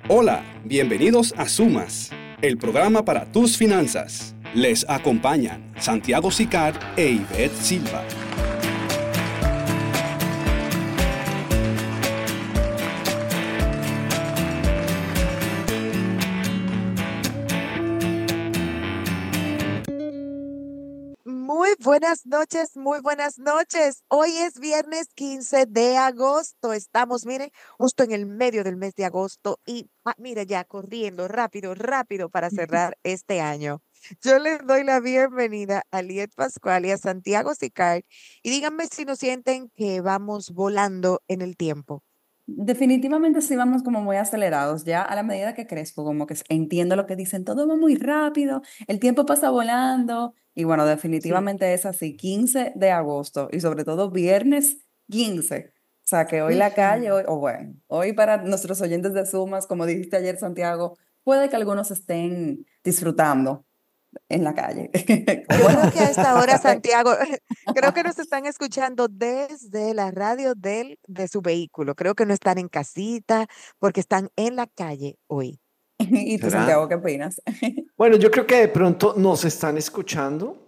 Hola, bienvenidos a Sumas, el programa para tus finanzas. Les acompañan Santiago Sicar e Ivette Silva. Muy buenas noches, muy buenas noches. Hoy es viernes 15 de agosto. Estamos, mire, justo en el medio del mes de agosto y, mire, ya corriendo rápido, rápido para cerrar este año. Yo les doy la bienvenida a Liet Pascual y a Santiago Sicar y díganme si no sienten que vamos volando en el tiempo. Definitivamente sí vamos como muy acelerados, ya a la medida que crezco, como que entiendo lo que dicen, todo va muy rápido, el tiempo pasa volando y bueno, Sí. definitivamente es así, 15 de agosto y sobre todo viernes 15. O sea que hoy la calle, Ujú. hoy, o bueno, hoy para nuestros oyentes de Sumas, como dijiste ayer Santiago, puede que algunos estén disfrutando en la calle. O Yo bueno, creo que a esta a hora, café. Santiago, creo que nos están escuchando desde la radio de su vehículo. Creo que no están en casita porque están en la calle hoy. ¿Y tú, ¿Será? Santiago, qué opinas? Bueno, yo creo que de pronto nos están escuchando,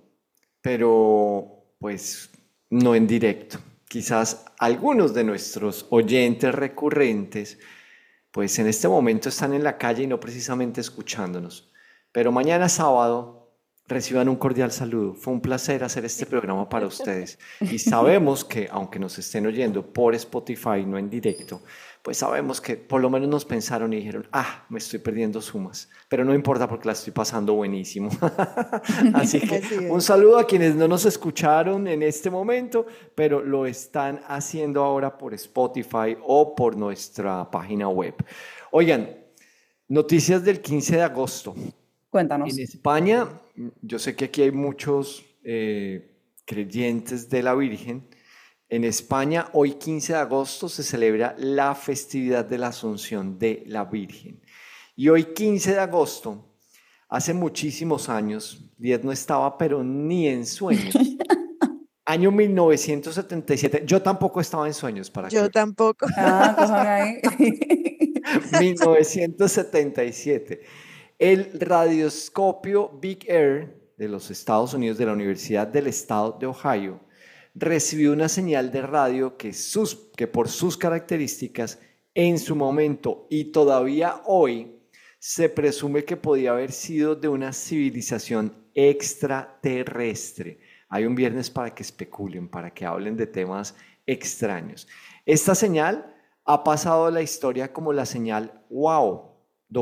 pero pues no en directo. Quizás algunos de nuestros oyentes recurrentes, pues en este momento están en la calle y no precisamente escuchándonos. Pero mañana sábado reciban un cordial saludo. Fue un placer hacer este programa para ustedes. Y sabemos que, aunque nos estén oyendo por Spotify, no en directo, pues sabemos que por lo menos nos pensaron y dijeron, me estoy perdiendo Sumas, pero no importa porque la estoy pasando buenísimo. Así que Así un es. saludo a quienes no nos escucharon en este momento, pero lo están haciendo ahora por Spotify o por nuestra página web. Oigan, noticias del 15 de agosto. En Cuéntanos. España, yo sé que aquí hay muchos creyentes de la Virgen. En España, hoy 15 de agosto se celebra la festividad de la Asunción de la Virgen. Y hoy 15 de agosto, hace muchísimos años, Diez no estaba, pero ni en sueños. Año 1977. Yo tampoco estaba en sueños, para que Yo vean. tampoco. Cojan ahí. 1977. El radioscopio Big Air de los Estados Unidos, de la Universidad del Estado de Ohio, recibió una señal de radio que por sus características en su momento y todavía hoy se presume que podía haber sido de una civilización extraterrestre. Hay un viernes para que especulen, para que hablen de temas extraños. Esta señal ha pasado a la historia como la señal WOW,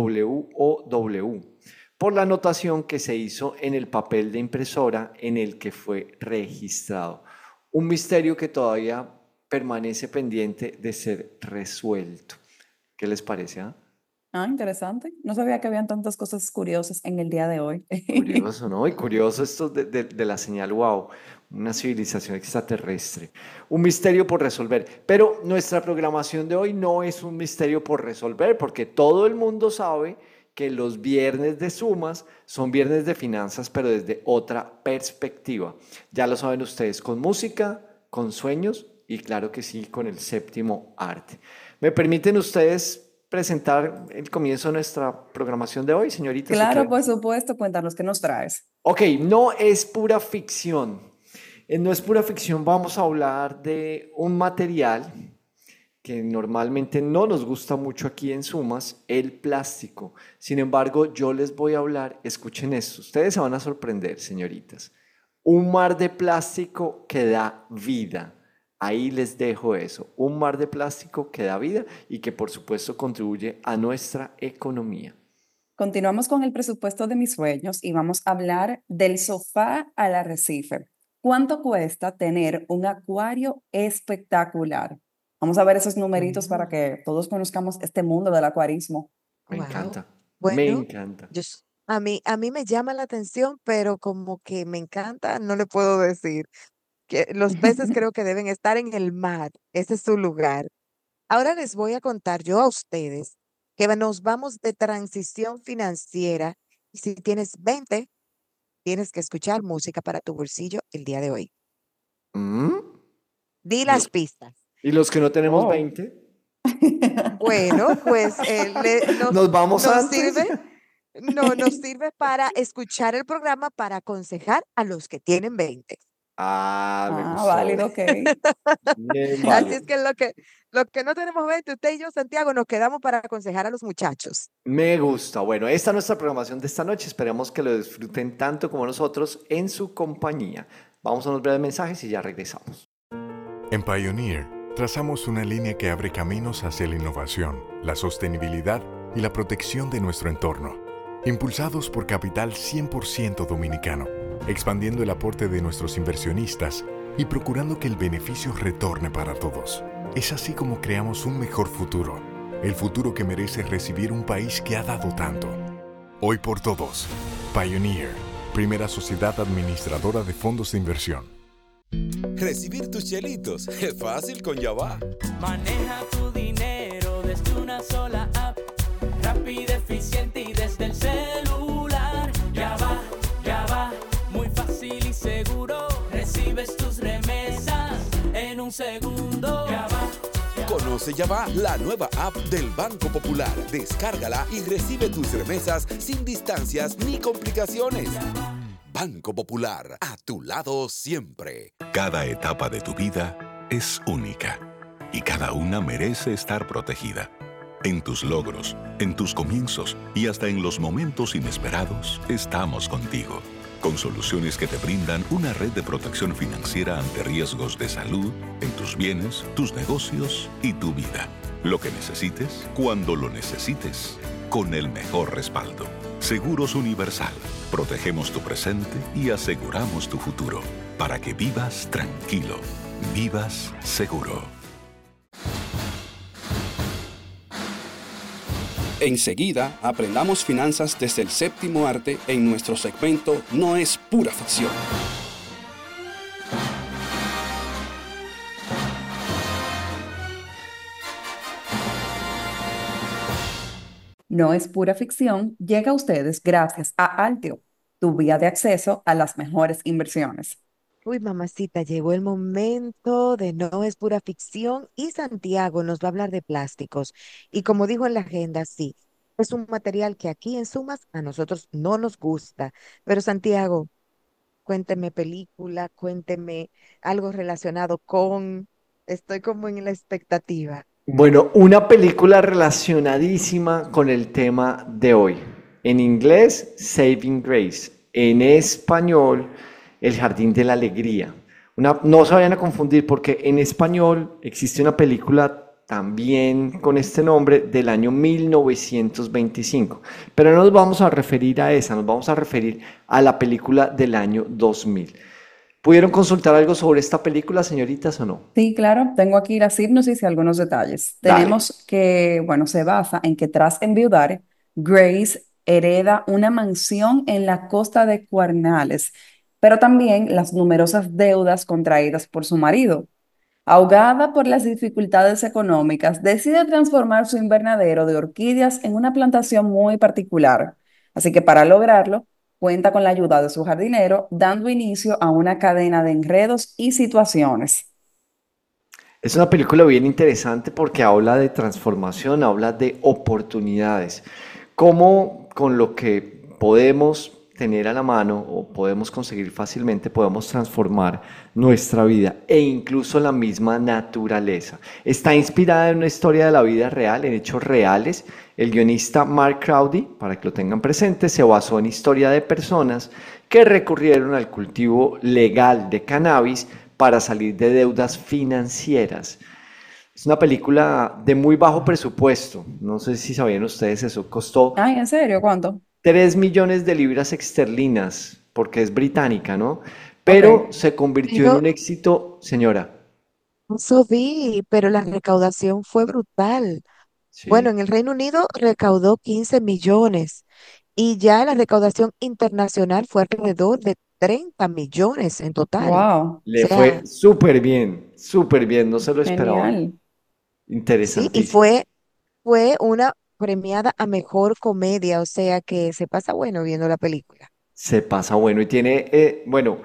WOW, por la anotación que se hizo en el papel de impresora en el que fue registrado. Un misterio que todavía permanece pendiente de ser resuelto. ¿Qué les parece? Interesante. No sabía que habían tantas cosas curiosas en el día de hoy. Curioso, ¿no? Y curioso esto de la señal wow, una civilización extraterrestre. Un misterio por resolver. Pero nuestra programación de hoy no es un misterio por resolver, porque todo el mundo sabe que los viernes de sumas son viernes de finanzas, pero desde otra perspectiva. Ya lo saben ustedes, con música, con sueños y claro que sí, con el séptimo arte. ¿Me permiten ustedes presentar el comienzo de nuestra programación de hoy, señoritas, o Claro, quieren? por supuesto, cuéntanos qué nos traes. Ok, no es pura ficción. No es pura ficción, vamos a hablar de un material que normalmente no nos gusta mucho aquí en Sumas, el plástico. Sin embargo, yo les voy a hablar, escuchen esto, ustedes se van a sorprender, señoritas. Un mar de plástico que da vida. Ahí les dejo eso, un mar de plástico que da vida y que por supuesto contribuye a nuestra economía. Continuamos con el presupuesto de mis sueños y vamos a hablar del sofá al arrecife. ¿Cuánto cuesta tener un acuario espectacular? Vamos a ver esos numeritos para Mm, que todos conozcamos este mundo del acuarismo. Me wow. encanta, me Bueno, encanta. a mí me llama la atención, pero como que me encanta, no le puedo decir que los peces creo que deben estar en el mar. Ese es su lugar. Ahora les voy a contar yo a ustedes que nos vamos de transición financiera y si tienes 20 tienes que escuchar música para tu bolsillo el día de hoy. Mm, Di ¿Y las los, pistas. y los que no tenemos Oh. 20? Bueno, pues Nos vamos nos antes. sirve, no, nos sirve para escuchar el programa para aconsejar a los que tienen 20. Ah, me Ah, gustó. válido, ok. Bien Así válido. es que lo que no tenemos 20, usted y yo, Santiago, nos quedamos para aconsejar a los muchachos. Me gusta. Bueno, esta es nuestra programación de esta noche. Esperamos que lo disfruten tanto como nosotros en su compañía. Vamos a unos breves mensajes y ya regresamos. En Pioneer, trazamos una línea que abre caminos hacia la innovación, la sostenibilidad y la protección de nuestro entorno. Impulsados por capital 100% dominicano, expandiendo el aporte de nuestros inversionistas y procurando que el beneficio retorne para todos. Es así como creamos un mejor futuro, el futuro que merece recibir un país que ha dado tanto. Hoy por todos, Pioneer, primera sociedad administradora de fondos de inversión. Recibir tus chelitos es fácil con Yavá. Maneja tu dinero desde una sola app, rápida, eficiente y desde el celular. Ya va, muy fácil y seguro. Recibes tus remesas en un segundo. Ya va. Conoce Yavá, la nueva app del Banco Popular. Descárgala y recibe tus remesas sin distancias ni complicaciones. Banco Popular, a tu lado siempre. Cada etapa de tu vida es única y cada una merece estar protegida. En tus logros, en tus comienzos y hasta en los momentos inesperados, estamos contigo. Con soluciones que te brindan una red de protección financiera ante riesgos de salud, en tus bienes, tus negocios y tu vida. Lo que necesites, cuando lo necesites, con el mejor respaldo. Seguros Universal. Protegemos tu presente y aseguramos tu futuro. Para que vivas tranquilo. Vivas seguro. Enseguida, aprendamos finanzas desde el séptimo arte en nuestro segmento No es pura ficción. No es pura ficción, llega a ustedes gracias a Altio, tu vía de acceso a las mejores inversiones. Uy, mamacita, llegó el momento de No es pura ficción y Santiago nos va a hablar de plásticos. Y como dijo en la agenda, sí, es un material que aquí en Sumas a nosotros no nos gusta. Pero Santiago, cuénteme película, cuénteme algo relacionado con... Estoy como en la expectativa. Bueno, una película relacionadísima con el tema de hoy. En inglés, Saving Grace. En español, El Jardín de la Alegría. No se vayan a confundir porque en español existe una película también con este nombre del año 1925. Pero no nos vamos a referir a esa, nos vamos a referir a la película del año 2000. ¿Pudieron consultar algo sobre esta película, señoritas, o no? Sí, claro, tengo aquí la hipnosis y algunos detalles. Dale. Tenemos que, bueno, se basa en que tras enviudar, Grace hereda una mansión en la costa de Cuernales, pero también las numerosas deudas contraídas por su marido. Ahogada por las dificultades económicas, decide transformar su invernadero de orquídeas en una plantación muy particular. Así que para lograrlo, cuenta con la ayuda de su jardinero, dando inicio a una cadena de enredos y situaciones. Es una película bien interesante porque habla de transformación, habla de oportunidades. Cómo con lo que podemos tener a la mano o podemos conseguir fácilmente, podemos transformar nuestra vida e incluso la misma naturaleza. Está inspirada en una historia de la vida real, en hechos reales. El guionista Mark Crowdy, para que lo tengan presente, se basó en historia de personas que recurrieron al cultivo legal de cannabis para salir de deudas financieras. Es una película de muy bajo presupuesto. No sé si sabían ustedes eso. Costó Ay, ¿en serio? ¿Cuánto? 3 millones de libras esterlinas, porque es británica, ¿no? Ok. Pero se convirtió en Pero un éxito, señora. eso vi, pero la recaudación fue brutal. Bueno, Sí. en el Reino Unido recaudó 15 millones y ya la recaudación internacional fue alrededor de 30 millones en total. Wow, O Le fue sea, súper bien, no se lo esperaban. genial. sí, y Interesantísimo. fue una premiada a mejor comedia, o sea que se pasa bueno viendo la película. Se pasa bueno y tiene, bueno,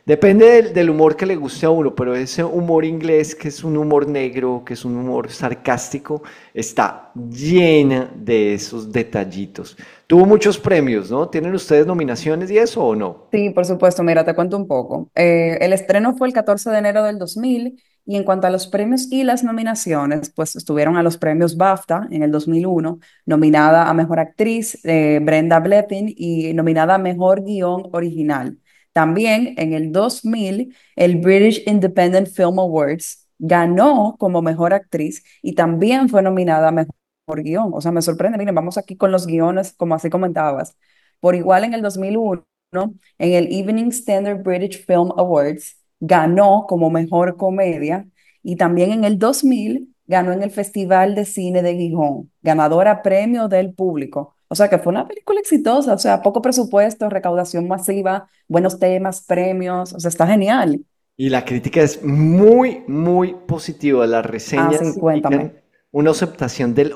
Depende del humor que le guste a uno, pero ese humor inglés, que es un humor negro, que es un humor sarcástico, está llena de esos detallitos. Tuvo muchos premios, ¿no? ¿Tienen ustedes nominaciones y eso o no? Sí, por supuesto, mira, te cuento un poco. El estreno fue el 14 de enero del 2000 y en cuanto a los premios y las nominaciones, pues estuvieron a los premios BAFTA en el 2001, nominada a Mejor Actriz Brenda Blethyn y nominada a Mejor Guión Original. También en el 2000, el British Independent Film Awards ganó como Mejor Actriz y también fue nominada a Mejor Guión. O sea, me sorprende, miren, vamos aquí con los guiones, como así comentabas. Por igual en el 2001, en el Evening Standard British Film Awards, ganó como mejor comedia y también en el 2000 ganó en el Festival de Cine de Gijón, ganadora premio del público. O sea que fue una película exitosa, o sea, poco presupuesto, recaudación masiva, buenos temas, premios, o sea, está genial. Y la crítica es muy, muy positiva. Las Ah, reseñas sí, cuéntame. indican una aceptación del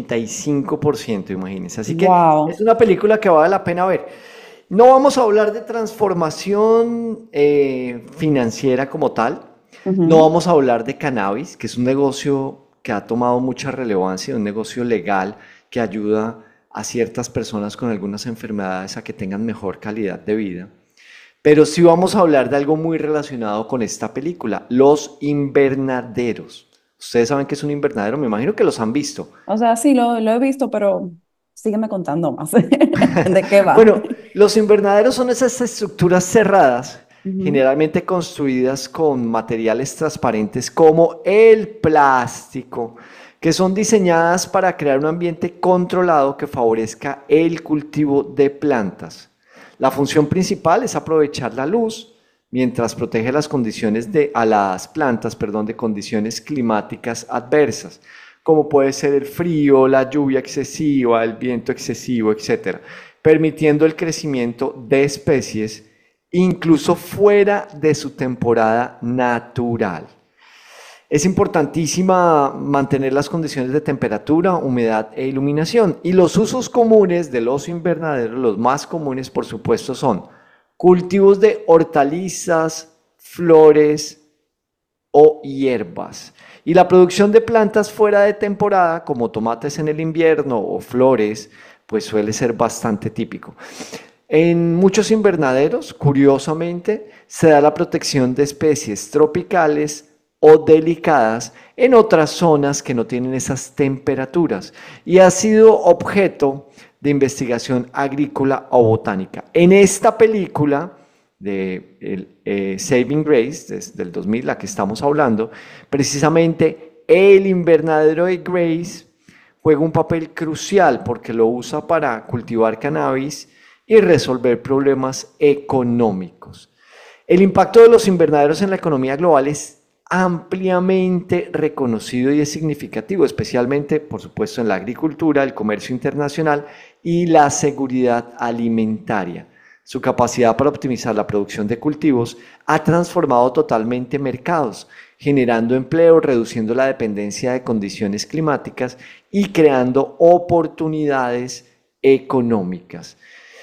85%, imagínense. Así que es Wow. una película que vale la pena ver. No vamos a hablar de transformación financiera como tal. No Ujú. vamos a hablar de cannabis, que es un negocio que ha tomado mucha relevancia, un negocio legal que ayuda a ciertas personas con algunas enfermedades a que tengan mejor calidad de vida. Pero sí vamos a hablar de algo muy relacionado con esta película, los invernaderos. Ustedes saben qué es un invernadero, me imagino que los han visto. O sea, sí, lo he visto, pero sígueme contando más. ¿De qué va? Bueno, los invernaderos son esas estructuras cerradas, Ujú. generalmente construidas con materiales transparentes como el plástico, que son diseñadas para crear un ambiente controlado que favorezca el cultivo de plantas. La función principal es aprovechar la luz mientras protege a las plantas, perdón, de condiciones climáticas adversas, como puede ser el frío, la lluvia excesiva, el viento excesivo, etcétera, permitiendo el crecimiento de especies incluso fuera de su temporada natural. Es importantísima mantener las condiciones de temperatura, humedad e iluminación. Y los usos comunes de los invernaderos, los más comunes por supuesto, son cultivos de hortalizas, flores o hierbas. Y la producción de plantas fuera de temporada, como tomates en el invierno o flores, pues suele ser bastante típico. En muchos invernaderos, curiosamente, se da la protección de especies tropicales o delicadas en otras zonas que no tienen esas temperaturas y ha sido objeto de investigación agrícola o botánica. En esta película de Saving Grace, desde el 2000, la que estamos hablando, precisamente el invernadero de Grace juega un papel crucial porque lo usa para cultivar cannabis y resolver problemas económicos. El impacto de los invernaderos en la economía global es ampliamente reconocido y es significativo, especialmente, por supuesto, en la agricultura, el comercio internacional y la seguridad alimentaria. Su capacidad para optimizar la producción de cultivos ha transformado totalmente mercados, generando empleo, reduciendo la dependencia de condiciones climáticas y creando oportunidades económicas.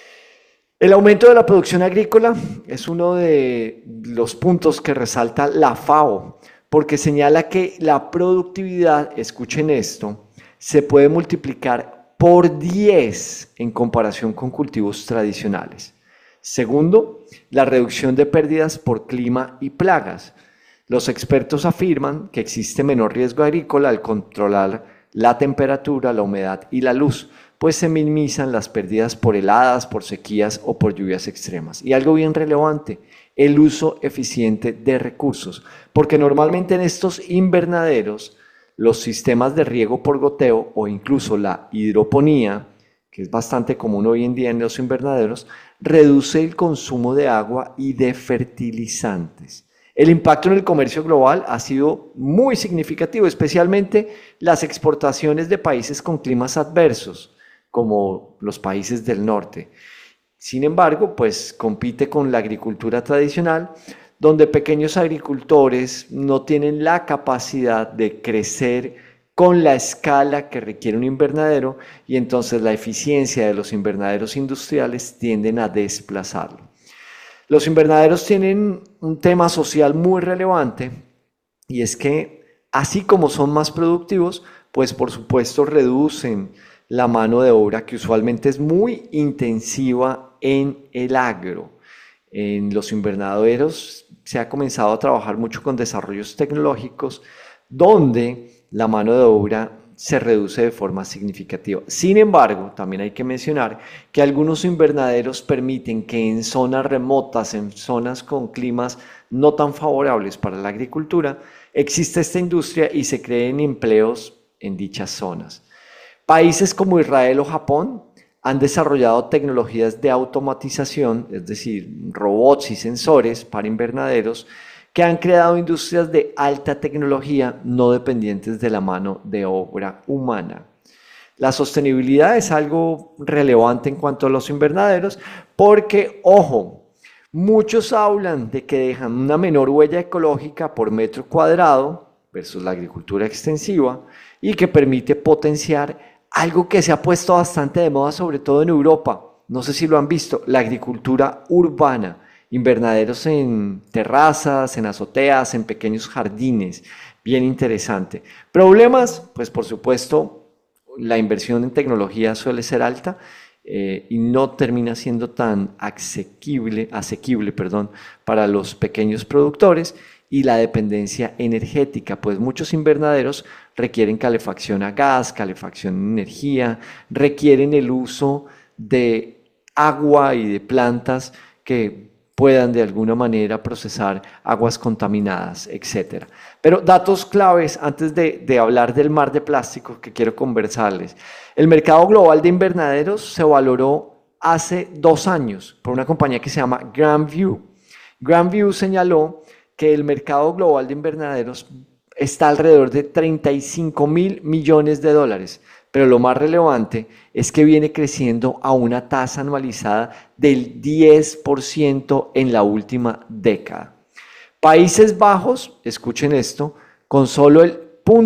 El aumento de la producción agrícola es uno de los puntos que resalta la FAO, porque señala que la productividad, escuchen esto, se puede multiplicar por 10 en comparación con cultivos tradicionales. Segundo, la reducción de pérdidas por clima y plagas. Los expertos afirman que existe menor riesgo agrícola al controlar la temperatura, la humedad y la luz, pues se minimizan las pérdidas por heladas, por sequías o por lluvias extremas. Y algo bien relevante, el uso eficiente de recursos, porque normalmente en estos invernaderos los sistemas de riego por goteo o incluso la hidroponía, que es bastante común hoy en día en los invernaderos, reduce el consumo de agua y de fertilizantes. El impacto en el comercio global ha sido muy significativo, especialmente las exportaciones de países con climas adversos, como los países del norte. Sin embargo, pues compite con la agricultura tradicional, donde pequeños agricultores no tienen la capacidad de crecer con la escala que requiere un invernadero y entonces la eficiencia de los invernaderos industriales tienden a desplazarlo. Los invernaderos tienen un tema social muy relevante y es que así como son más productivos, pues por supuesto reducen la mano de obra que usualmente es muy intensiva en el agro. En los invernaderos se ha comenzado a trabajar mucho con desarrollos tecnológicos donde la mano de obra se reduce de forma significativa. Sin embargo, también hay que mencionar que algunos invernaderos permiten que en zonas remotas, en zonas con climas no tan favorables para la agricultura, exista esta industria y se creen empleos en dichas zonas. Países como Israel o Japón han desarrollado tecnologías de automatización, es decir, robots y sensores para invernaderos, que han creado industrias de alta tecnología no dependientes de la mano de obra humana. La sostenibilidad es algo relevante en cuanto a los invernaderos porque, ojo, muchos hablan de que dejan una menor huella ecológica por metro cuadrado versus la agricultura extensiva y que permite potenciar algo que se ha puesto bastante de moda, sobre todo en Europa. No sé si lo han visto, la agricultura urbana. Invernaderos en terrazas, en azoteas, en pequeños jardines, bien interesante. Problemas, pues por supuesto, la inversión en tecnología suele ser alta y no termina siendo tan asequible, para los pequeños productores y la dependencia energética, pues muchos invernaderos requieren calefacción a gas, calefacción en energía, requieren el uso de agua y de plantas que puedan de alguna manera procesar aguas contaminadas, etc. Pero datos claves antes de hablar del mar de plástico que quiero conversarles. El mercado global de invernaderos se valoró hace 2 años por una compañía que se llama Grand View. Grand View señaló que el mercado global de invernaderos está alrededor de 35.000 millones de dólares. Pero lo más relevante es que viene creciendo a una tasa anualizada del 10% en la última década. Países Bajos, escuchen esto, con solo el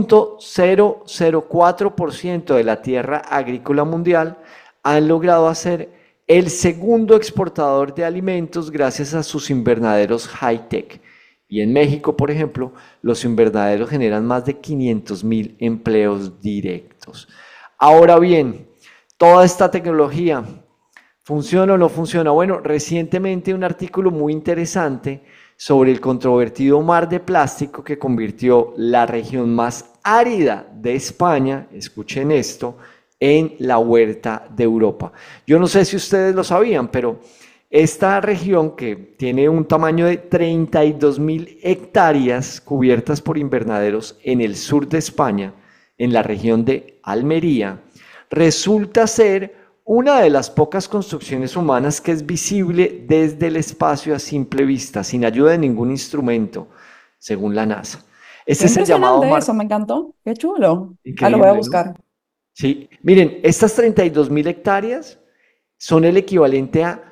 0.004% de la tierra agrícola mundial, han logrado hacer el segundo exportador de alimentos gracias a sus invernaderos high-tech. Y en México, por ejemplo, los invernaderos generan más de 500.000 empleos directos. Ahora bien, toda esta tecnología, ¿funciona o no funciona? Bueno, recientemente un artículo muy interesante sobre el controvertido mar de plástico que convirtió la región más árida de España, escuchen esto, en la huerta de Europa. Yo no sé si ustedes lo sabían, pero esta región que tiene un tamaño de 32.000 hectáreas cubiertas por invernaderos en el sur de España, en la región de Almería, resulta ser una de las pocas construcciones humanas que es visible desde el espacio a simple vista, sin ayuda de ningún instrumento, según la NASA. Este es el llamado mar. Eso me encantó, qué chulo. Increíble, Lo voy a ¿no? buscar. Sí, miren, estas 32.000 hectáreas son el equivalente a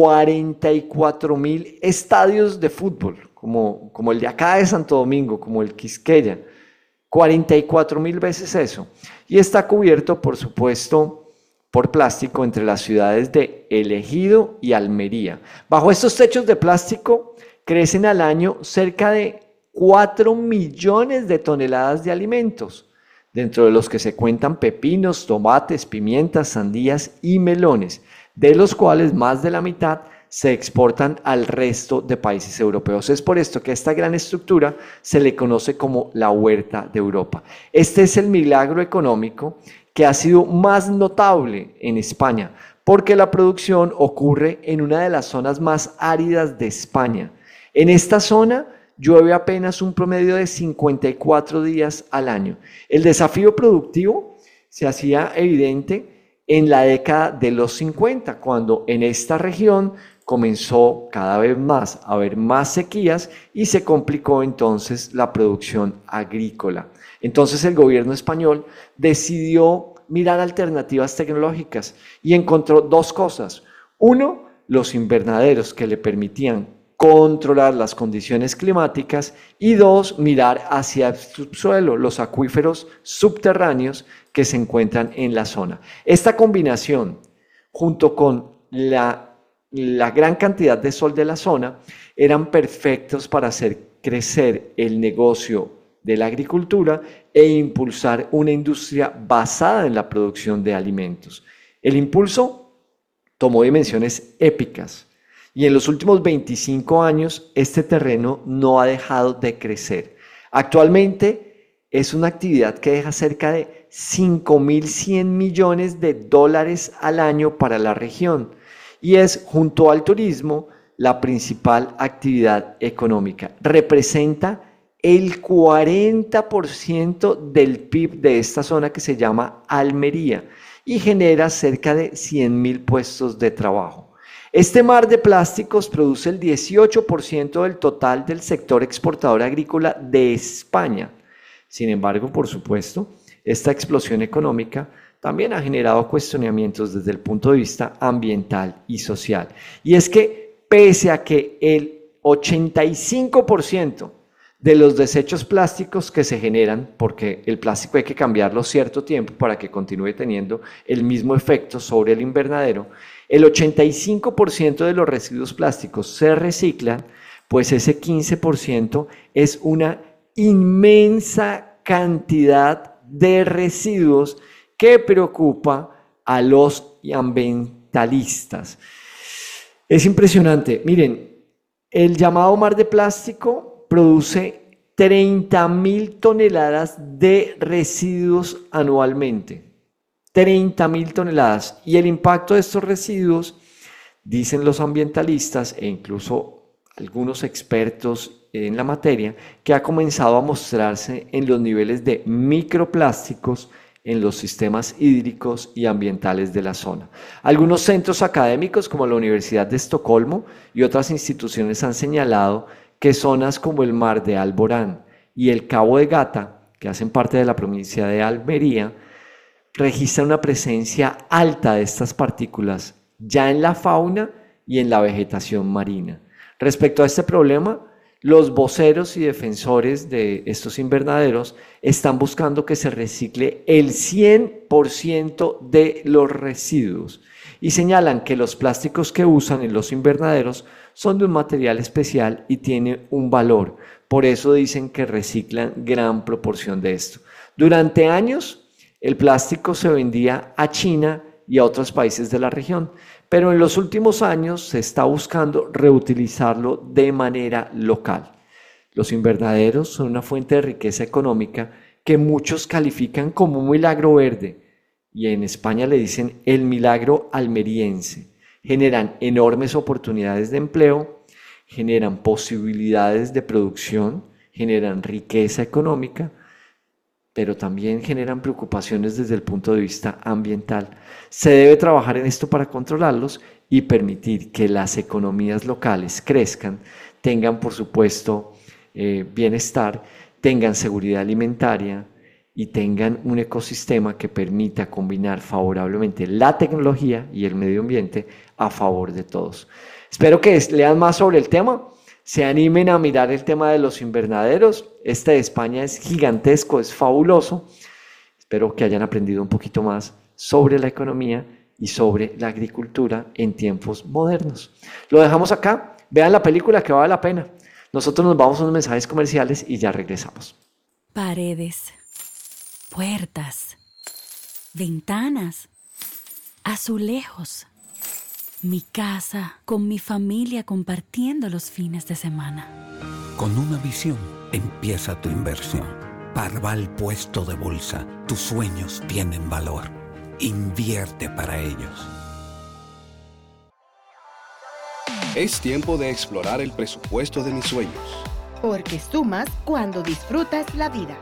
44.000 estadios de fútbol, como el de acá de Santo Domingo, como el Quisqueya. 44.000 veces eso. Y está cubierto, por supuesto, por plástico entre las ciudades de El Ejido y Almería. Bajo estos techos de plástico crecen al año cerca de 4 millones de toneladas de alimentos, dentro de los que se cuentan pepinos, tomates, pimientas, sandías y melones, de los cuales más de la mitad se exportan al resto de países europeos. Es por esto que a esta gran estructura se le conoce como la huerta de Europa. Este es el milagro económico que ha sido más notable en España, porque la producción ocurre en una de las zonas más áridas de España. En esta zona llueve apenas un promedio de 54 días al año. El desafío productivo se hacía evidente en la década de los 50, cuando en esta región comenzó cada vez más a haber más sequías y se complicó entonces la producción agrícola. Entonces el gobierno español decidió mirar alternativas tecnológicas y encontró 2 cosas. Uno, los invernaderos que le permitían controlar las condiciones climáticas, y 2, mirar hacia el subsuelo, los acuíferos subterráneos que se encuentran en la zona. Esta combinación, junto con la la gran cantidad de sol de la zona eran perfectos para hacer crecer el negocio de la agricultura e impulsar una industria basada en la producción de alimentos. El impulso tomó dimensiones épicas y en los últimos 25 años este terreno no ha dejado de crecer. Actualmente es una actividad que deja cerca de 5.100 millones de dólares al año para la región y es, junto al turismo, la principal actividad económica. Representa el 40% del PIB de esta zona que se llama Almería y genera cerca de 100.000 puestos de trabajo. Este mar de plásticos produce el 18% del total del sector exportador agrícola de España. Sin embargo, por supuesto, esta explosión económica también ha generado cuestionamientos desde el punto de vista ambiental y social. Y es que pese a que el 85% de los desechos plásticos que se generan, porque el plástico hay que cambiarlo cierto tiempo para que continúe teniendo el mismo efecto sobre el invernadero, el 85% de los residuos plásticos se reciclan, pues ese 15% es una inmensa cantidad de residuos que preocupa a los ambientalistas. Es impresionante. Miren, el llamado mar de plástico produce 30.000 toneladas de residuos anualmente. 30.000 toneladas. Y el impacto de estos residuos, dicen los ambientalistas e incluso algunos expertos en la materia, que ha comenzado a mostrarse en los niveles de microplásticos en los sistemas hídricos y ambientales de la zona. Algunos centros académicos como la Universidad de Estocolmo y otras instituciones han señalado que zonas como el mar de Alborán y el Cabo de Gata, que hacen parte de la provincia de Almería, registran una presencia alta de estas partículas ya en la fauna y en la vegetación marina. Respecto a este problema, los voceros y defensores de estos invernaderos están buscando que se recicle el 100% de los residuos y señalan que los plásticos que usan en los invernaderos son de un material especial y tienen un valor. Por eso dicen que reciclan gran proporción de esto. Durante años, el plástico se vendía a China y a otros países de la región, pero en los últimos años se está buscando reutilizarlo de manera local. Los invernaderos son una fuente de riqueza económica que muchos califican como un milagro verde y en España le dicen el milagro almeriense. Generan enormes oportunidades de empleo, generan posibilidades de producción, generan riqueza económica, pero también generan preocupaciones desde el punto de vista ambiental. Se debe trabajar en esto para controlarlos y permitir que las economías locales crezcan, tengan por supuesto bienestar, tengan seguridad alimentaria y tengan un ecosistema que permita combinar favorablemente la tecnología y el medio ambiente a favor de todos. Espero que lean más sobre el tema, se animen a mirar el tema de los invernaderos. Este de España es gigantesco, es fabuloso. Espero que hayan aprendido un poquito más sobre la economía y sobre la agricultura en tiempos modernos. Lo dejamos acá, vean la película que vale la pena. Nosotros nos vamos a unos mensajes comerciales y ya regresamos. Paredes, puertas, ventanas, azulejos. Mi casa, con mi familia compartiendo los fines de semana. Con una visión empieza tu inversión. Parval Puesto de Bolsa. Tus sueños tienen valor. Invierte para ellos. Es tiempo de explorar el presupuesto de mis sueños. Porque sumas cuando disfrutas la vida.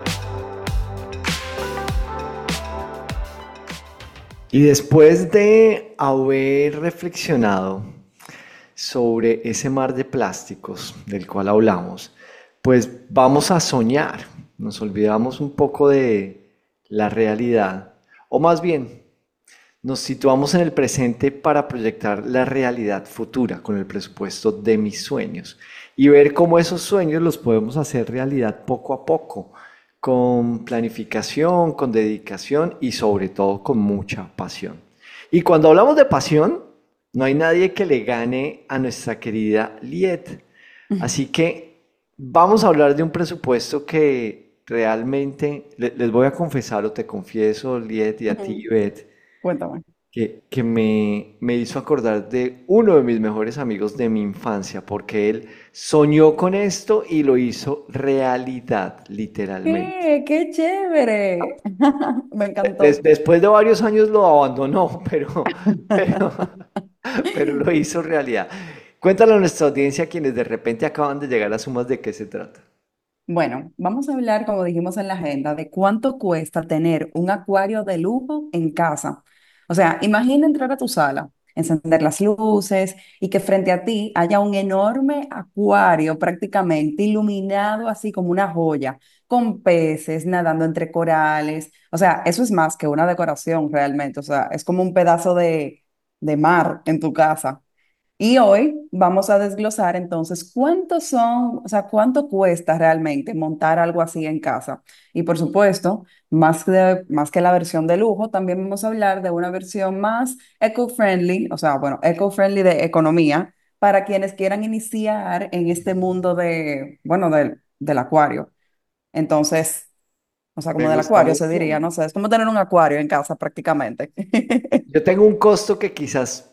Y después de haber reflexionado sobre ese mar de plásticos del cual hablamos, pues vamos a soñar. Nos olvidamos un poco de la realidad, o más bien, nos situamos en el presente para proyectar la realidad futura con el presupuesto de mis sueños y ver cómo esos sueños los podemos hacer realidad poco a poco, con planificación, con dedicación y sobre todo con mucha pasión. Y cuando hablamos de pasión, No hay nadie que le gane a nuestra querida Liet. Así que vamos a hablar de un presupuesto que realmente les voy a confesar o te confieso, Liet, y a ti, Ujú. Beth, Cuéntame. que me hizo acordar de uno de mis mejores amigos de mi infancia, porque él soñó con esto y lo hizo realidad, literalmente. ¡Qué, qué chévere! Me encantó. Después de varios años lo abandonó, pero, pero lo hizo realidad. Cuéntale a nuestra audiencia quienes de repente acaban de llegar a Sumas de qué se trata. Bueno, vamos a hablar, como dijimos en la agenda, de cuánto cuesta tener un acuario de lujo en casa. O sea, imagina entrar a tu sala, encender las luces y que frente a ti haya un enorme acuario prácticamente iluminado así como una joya, con peces nadando entre corales. O sea, eso es más que una decoración realmente. O sea, es como un pedazo de mar en tu casa. Y hoy vamos a desglosar entonces cuántos son, o sea, cuánto cuesta realmente montar algo así en casa. Y por supuesto, más que la versión de lujo, también vamos a hablar de una versión más eco-friendly, o sea, bueno, eco-friendly de economía, para quienes quieran iniciar en este mundo de, bueno, del acuario. Entonces, o sea, Me como del gusta acuario se mucho. diría, no sé, es como tener un acuario en casa prácticamente. Yo tengo un costo que quizás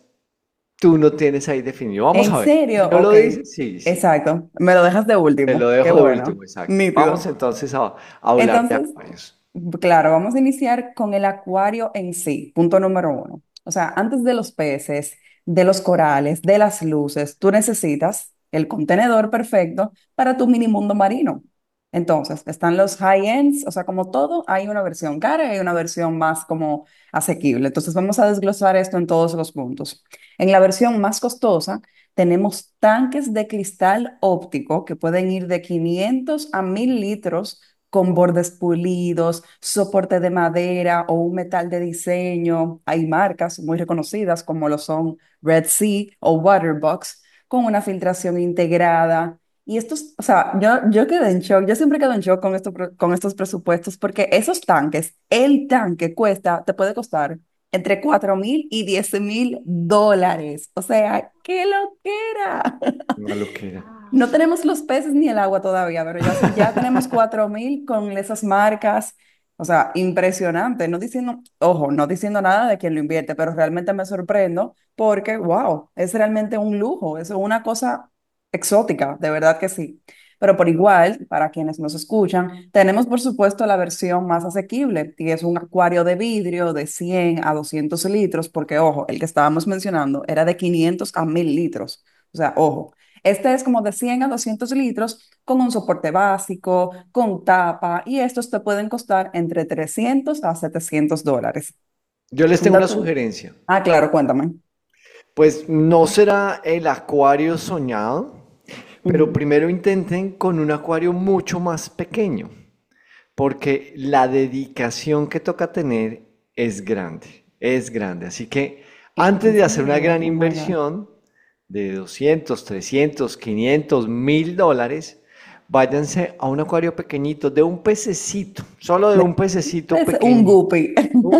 tú no tienes ahí definido. Vamos ¿En a ver. Si serio? no lo Ok, dices, sí, sí. exacto. Me lo dejas de Te lo último. Qué dejo de bueno. último, exacto. Vamos Nítido. entonces a hablar de Entonces, acuarios. claro, vamos a iniciar con el acuario en sí, punto número uno. O sea, antes de los peces, de los corales, de las luces, tú necesitas el contenedor perfecto para tu mini mundo marino. Entonces, están los high-ends, o sea, como todo, hay una versión cara y hay una versión más como asequible. Entonces, vamos a desglosar esto en todos los puntos. En la versión más costosa, tenemos tanques de cristal óptico que pueden ir de 500 a 1000 litros con bordes pulidos, soporte de madera o un metal de diseño. Hay marcas muy reconocidas como lo son Red Sea o Waterbox con una filtración integrada. Y estos, o sea, yo quedé en shock, yo siempre quedo en shock con, con estos presupuestos porque esos tanques, el tanque cuesta, te puede costar entre 4.000 y 10.000 dólares. O sea, ¡qué loquera! Una loquera. No tenemos los peces ni el agua todavía, pero ya tenemos 4.000 con esas marcas. O sea, impresionante. No diciendo, ojo, no diciendo nada de quien lo invierte, pero realmente me sorprendo porque, wow, es realmente un lujo, es una cosa exótica, de verdad que sí. Pero por igual, para quienes nos escuchan, tenemos por supuesto la versión más asequible, y es un acuario de vidrio de 100 a 200 litros, porque, ojo, el que estábamos mencionando era de 500 a 1000 litros. O sea, ojo. Este es como de 100 a 200 litros con un soporte básico, con tapa, y estos te pueden costar entre 300 a 700 dólares. Yo les Un tengo una dato. sugerencia. Ah, claro, cuéntame. Pues no será el acuario soñado, pero Ujú. primero intenten con un acuario mucho más pequeño, porque la dedicación que toca tener es grande, es grande. Así que antes ¿En de hacer una serio? gran Oh my God. inversión de 200, 300, 500, 1000 dólares, váyanse a un acuario pequeñito, de un pececito, solo de un pececito Es un pequeño. guppy.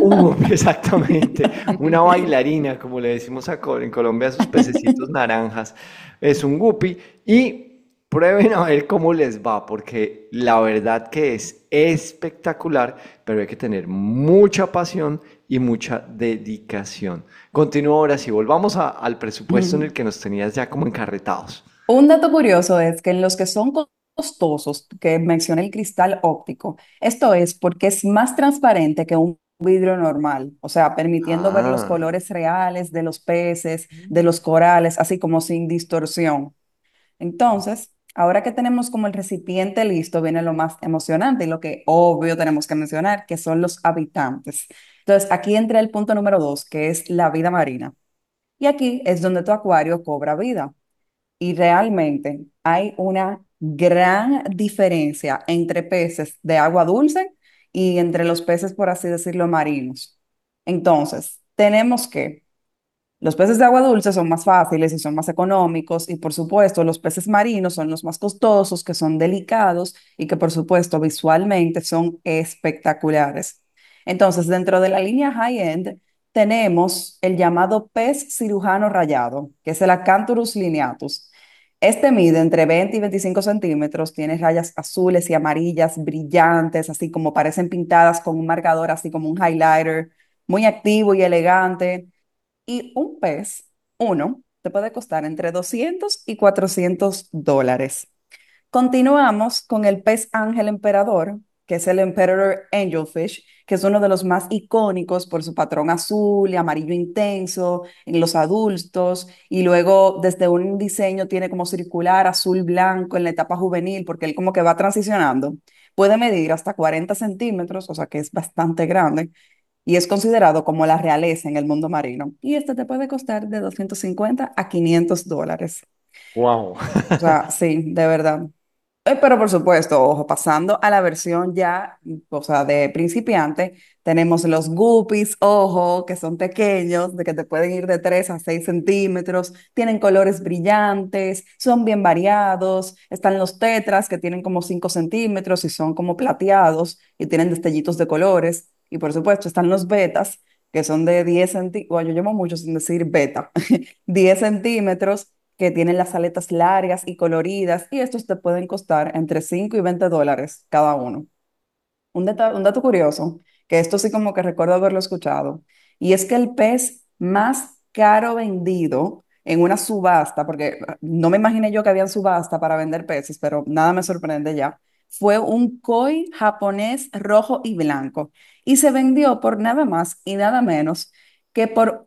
Exactamente, una bailarina, como le decimos en Colombia a esos pececitos naranjas, es un guppy y prueben a ver cómo les va, porque la verdad que es espectacular, pero hay que tener mucha pasión y mucha dedicación. Continúa ahora, si volvamos al presupuesto en el que nos tenías ya como encarretados. Un dato curioso es que en los que son costosos, que mencioné el cristal óptico, esto es porque es más transparente que un vidrio normal, o sea, permitiendo ver los Ah, colores reales de los peces, de los corales, así como sin distorsión. Entonces, ahora que tenemos como el recipiente listo, viene lo más emocionante y lo que obvio tenemos que mencionar, que son los habitantes. Entonces, aquí entra el punto número dos, que es la vida marina. Y aquí es donde tu acuario cobra vida. Y realmente hay una gran diferencia entre peces de agua dulce y entre los peces, por así decirlo, marinos. Entonces, tenemos que los peces de agua dulce son más fáciles y son más económicos y por supuesto los peces marinos son los más costosos, que son delicados y que por supuesto visualmente son espectaculares. Entonces, dentro de la línea high-end tenemos el llamado pez cirujano rayado, que es el Acanthurus lineatus. Este mide entre 20 y 25 centímetros, tiene rayas azules y amarillas brillantes, así como parecen pintadas con un marcador, así como un highlighter, muy activo y elegante. Y un pez, uno, te puede costar entre 200 y $400. Continuamos con el pez ángel emperador, que es el Emperor Angelfish, que es uno de los más icónicos por su patrón azul y amarillo intenso en los adultos, y luego desde un diseño tiene como circular azul blanco en la etapa juvenil, porque él como que va transicionando. Puede medir hasta 40 centímetros, o sea que es bastante grande, y es considerado como la realeza en el mundo marino. Y este te puede costar de 250 a $500. Wow. O sea, sí, de verdad. Pero por supuesto, ojo, pasando a la versión ya, o sea, de principiante, tenemos los guppies, ojo, que son pequeños, de que te pueden ir de 3 a 6 centímetros, tienen colores brillantes, son bien variados, están los tetras que tienen como 5 centímetros y son como plateados y tienen destellitos de colores, y por supuesto están los betas, que son de 10 centímetros, bueno, yo llevo mucho sin decir beta, 10 centímetros que tienen las aletas largas y coloridas, y estos te pueden costar entre $5 y $20 cada uno. Un dato curioso, que esto sí como que recuerdo haberlo escuchado, y es que el pez más caro vendido en una subasta, porque no me imaginé yo que habían subasta para vender peces, pero nada me sorprende ya, fue un koi japonés rojo y blanco, y se vendió por nada más y nada menos que por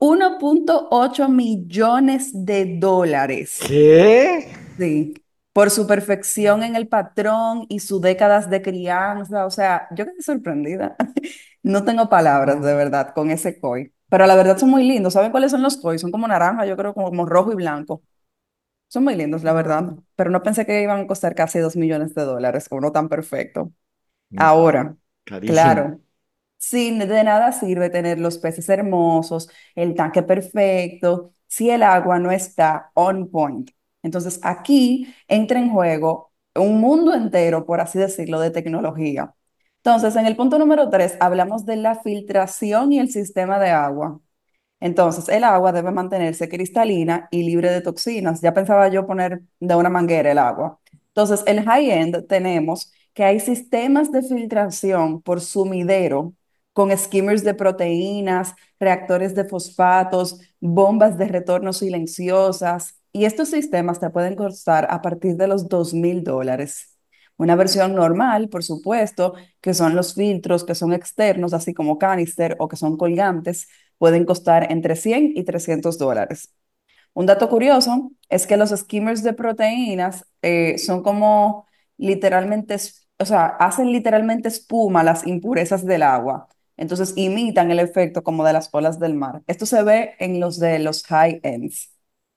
1,8 millones de dólares. ¿Qué? Sí, por su perfección en el patrón y sus décadas de crianza. O sea, yo quedé sorprendida. No tengo palabras de verdad con ese koi. Pero la verdad son muy lindos. ¿Saben cuáles son los koi? Son como naranja, yo creo como rojo y blanco. Son muy lindos, la verdad. Pero no pensé que iban a costar casi 2 millones de dólares, uno tan perfecto. Ahora, Carísimo. claro. Sí, de nada sirve tener los peces hermosos, el tanque perfecto, si el agua no está on point. Entonces, aquí entra en juego un mundo entero, por así decirlo, de tecnología. Entonces, en el punto número 3 hablamos de la filtración y el sistema de agua. Entonces, el agua debe mantenerse cristalina y libre de toxinas. Ya pensaba yo poner de una manguera el agua. Entonces, el high-end tenemos que hay sistemas de filtración por sumidero con skimmers de proteínas, reactores de fosfatos, bombas de retorno silenciosas. Y estos sistemas te pueden costar a partir de los $2,000. Una versión normal, por supuesto, que son los filtros que son externos, así como canister o que son colgantes, pueden costar entre 100 y $300. Un dato curioso es que los skimmers de proteínas son como literalmente, o sea, hacen literalmente espuma las impurezas del agua. Entonces imitan el efecto como de las olas del mar. Esto se ve en los de los high ends.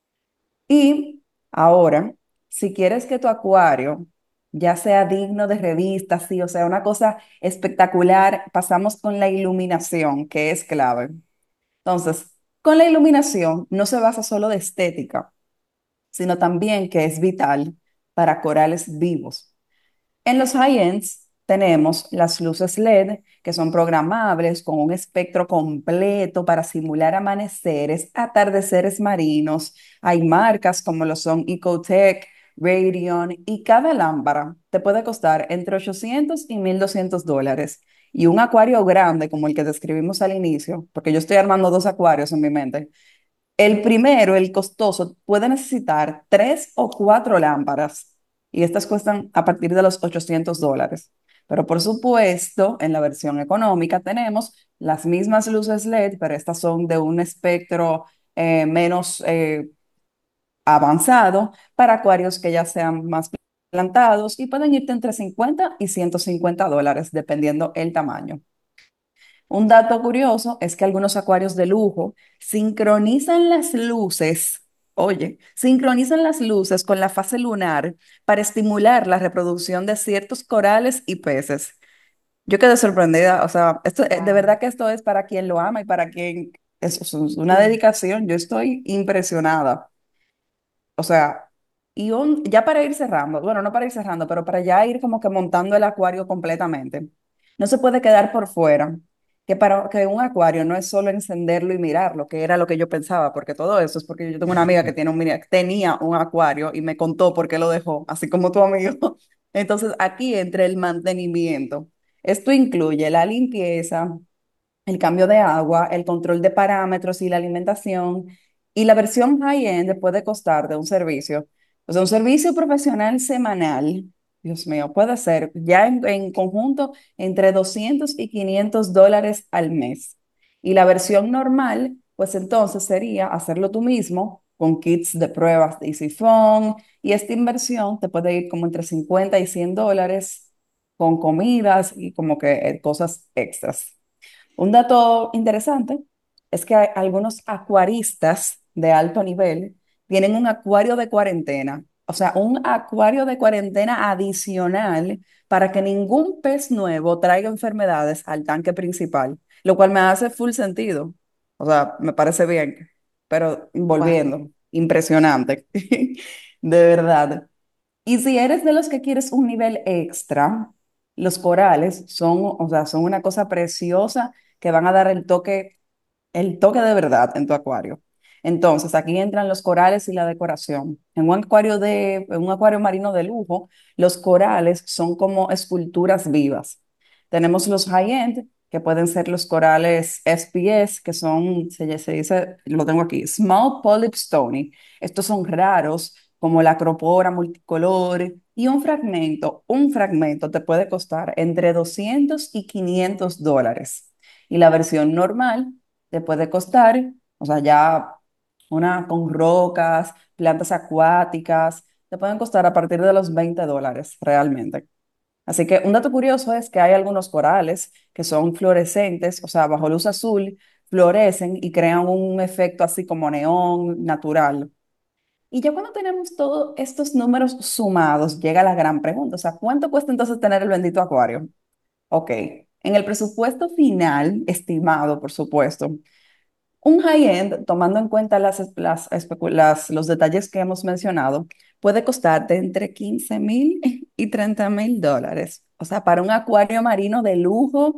Y ahora, si quieres que tu acuario ya sea digno de revista, sí, o sea, una cosa espectacular, pasamos con la iluminación, que es clave. Entonces, con la iluminación no se basa solo de estética, sino también que es vital para corales vivos. En los high-ends tenemos las luces LED, que son programables con un espectro completo para simular amaneceres, atardeceres marinos. Hay marcas como lo son Ecotech, Radion, y cada lámpara te puede costar entre $800 y $1,200. Y un acuario grande como el que describimos al inicio, porque yo estoy armando dos acuarios en mi mente. El primero, el costoso, puede necesitar 3 o 4 lámparas y estas cuestan a partir de los $800. Pero por supuesto, en la versión económica tenemos las mismas luces LED, pero estas son de un espectro menos avanzado para acuarios que ya sean más plantados y pueden irte entre $50 y $150 dependiendo el tamaño. Un dato curioso es que algunos acuarios de lujo sincronizan las luces, oye, sincronizan las luces con la fase lunar para estimular la reproducción de ciertos corales y peces. Yo quedé sorprendida, o sea, esto, de verdad que esto es para quien lo ama y para quien es una dedicación. Yo estoy impresionada. O sea, ya para ir cerrando, bueno, no para ir cerrando, pero para ya ir como que montando el acuario completamente. No se puede quedar por fuera que para que un acuario no es solo encenderlo y mirarlo, que era lo que yo pensaba, porque todo eso es porque yo tengo una amiga que tenía un acuario y me contó por qué lo dejó, así como tu amigo. Entonces, aquí entra el mantenimiento. Esto incluye la limpieza, el cambio de agua, el control de parámetros y la alimentación. Y la versión high-end puede costar de un servicio, o sea, un servicio profesional semanal, Dios mío, puede ser ya en conjunto entre $200 y $500 al mes. Y la versión normal, pues entonces sería hacerlo tú mismo con kits de pruebas de EasyPhone. Y esta inversión te puede ir como entre $50 y $100 con comidas y como que cosas extras. Un dato interesante es que algunos acuaristas de alto nivel tienen un acuario de cuarentena, o sea, un acuario de cuarentena adicional para que ningún pez nuevo traiga enfermedades al tanque principal, lo cual me hace full sentido. O sea, me parece bien, pero Wow. volviendo, impresionante, de verdad. Y si eres de los que quieres un nivel extra, los corales son, o sea, son una cosa preciosa que van a dar el toque de verdad en tu acuario. Entonces, aquí entran los corales y la decoración. En un acuario marino de lujo, los corales son como esculturas vivas. Tenemos los high-end, que pueden ser los corales SPS, que son, se dice, lo tengo aquí, Small Polyp Stony. Estos son raros, como la acropora multicolor, y un fragmento te puede costar entre $200 y $500. Y la versión normal te puede costar, o sea, ya una con rocas, plantas acuáticas, te pueden costar a partir de los $20 realmente. Así que un dato curioso es que hay algunos corales que son fluorescentes, o sea, bajo luz azul, florecen y crean un efecto así como neón natural. Y ya cuando tenemos todos estos números sumados, llega la gran pregunta, o sea, ¿cuánto cuesta entonces tener el bendito acuario? Ok, en el presupuesto final, estimado, por supuesto, un high-end, tomando en cuenta los detalles que hemos mencionado, puede costar de entre 15,000 y $30,000. O sea, para un acuario marino de lujo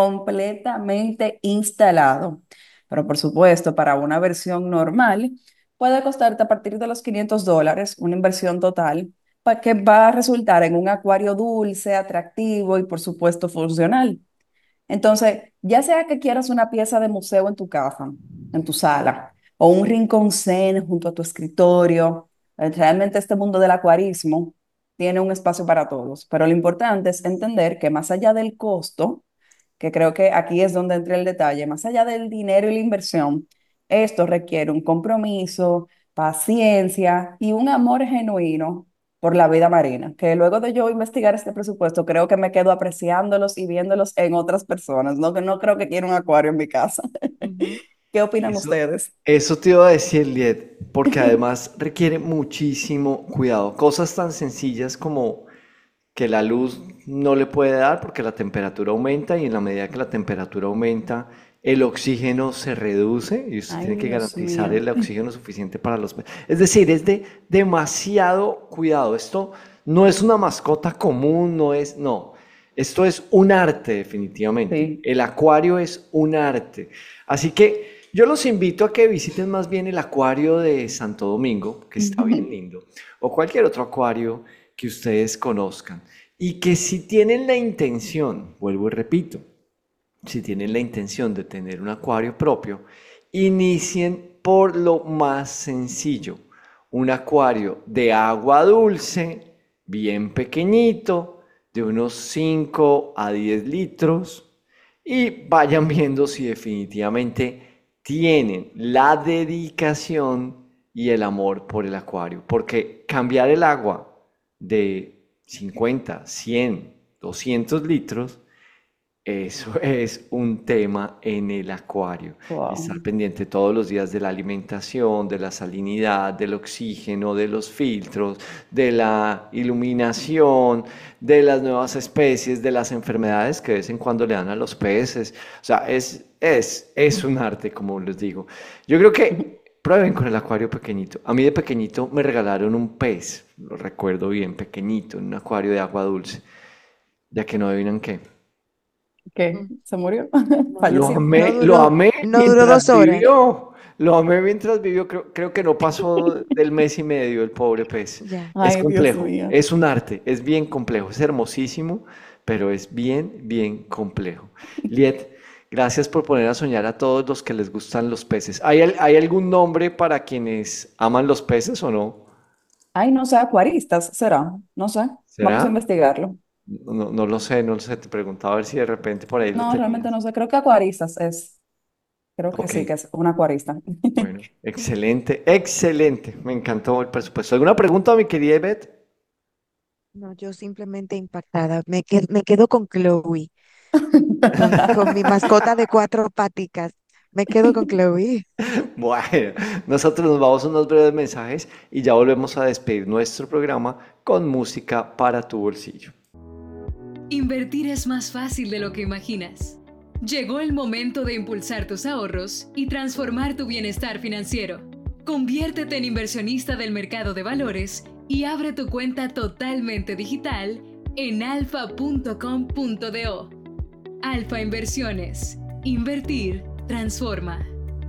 completamente instalado. Pero por supuesto, para una versión normal, puede costarte a partir de los $500, una inversión total, que va a resultar en un acuario dulce, atractivo y por supuesto funcional. Entonces, ya sea que quieras una pieza de museo en tu casa, en tu sala, o un rincón zen junto a tu escritorio, realmente este mundo del acuarismo tiene un espacio para todos, pero lo importante es entender que más allá del costo, que creo que aquí es donde entra el detalle, más allá del dinero y la inversión, esto requiere un compromiso, paciencia y un amor genuino por la vida marina, que luego de yo investigar este presupuesto, creo que me quedo apreciándolos y viéndolos en otras personas, no, que no creo que quiera un acuario en mi casa. Ujú. ¿Qué opinan Eso, ustedes? eso te iba a decir, Liet, porque además requiere muchísimo cuidado. Cosas tan sencillas como que la luz no le puede dar porque la temperatura aumenta y en la medida que la temperatura aumenta, el oxígeno se reduce y usted Ay, tiene que Dios garantizar mío. el oxígeno suficiente para los peces. Es decir, es de demasiado cuidado. Esto no es una mascota común, no. Esto es un arte definitivamente. Sí. El acuario es un arte. Así que yo los invito a que visiten más bien el acuario de Santo Domingo, que está bien lindo, o cualquier otro acuario que ustedes conozcan. Y que si tienen la intención, vuelvo y repito, si tienen la intención de tener un acuario propio, inicien por lo más sencillo. Un acuario de agua dulce, bien pequeñito, de unos 5 a 10 litros, y vayan viendo si definitivamente tienen la dedicación y el amor por el acuario. Porque cambiar el agua de 50, 100, 200 litros, eso es un tema en el acuario. Wow. Estar pendiente todos los días de la alimentación, de la salinidad, del oxígeno, de los filtros, de la iluminación, de las nuevas especies, de las enfermedades que de vez en cuando le dan a los peces. O sea, es un arte, como les digo. Yo creo que prueben con el acuario pequeñito. A mí de pequeñito me regalaron un pez, lo recuerdo bien, pequeñito, en un acuario de agua dulce, ya que no adivinan qué. ¿Qué? ¿Se murió? No, Lo Falleció. amé, no lo duró, amé no duró mientras 2 horas. vivió. Lo amé mientras vivió. Creo que no pasó del mes y medio el pobre pez. Ya. Es Ay, Dios complejo, mío. es un arte, es bien complejo, es hermosísimo, pero es bien complejo. Liet, gracias por poner a soñar a todos los que les gustan los peces. ¿Hay algún nombre para quienes aman los peces o no? Ay, no sé, acuaristas, ¿será? No sé. Vamos a ¿Será? investigarlo. No lo sé, no lo sé. Te preguntaba a ver si de repente por ahí lo No, realmente tenías. no sé. Creo que acuaristas es. Creo que Ok, sí, que es un acuarista. bueno, excelente, excelente. Me encantó el presupuesto. ¿Alguna pregunta, mi querida Ivette? No, yo simplemente impactada. Me quedo con Chloe, con mi mascota de 4 paticas. Me quedo con Chloe. Bueno, nosotros nos vamos a unos breves mensajes y ya volvemos a despedir nuestro programa con música para tu bolsillo. Invertir es más fácil de lo que imaginas. Llegó el momento de impulsar tus ahorros y transformar tu bienestar financiero. Conviértete en inversionista del mercado de valores y abre tu cuenta totalmente digital en alfa.com.do. Alfa Inversiones. Invertir transforma.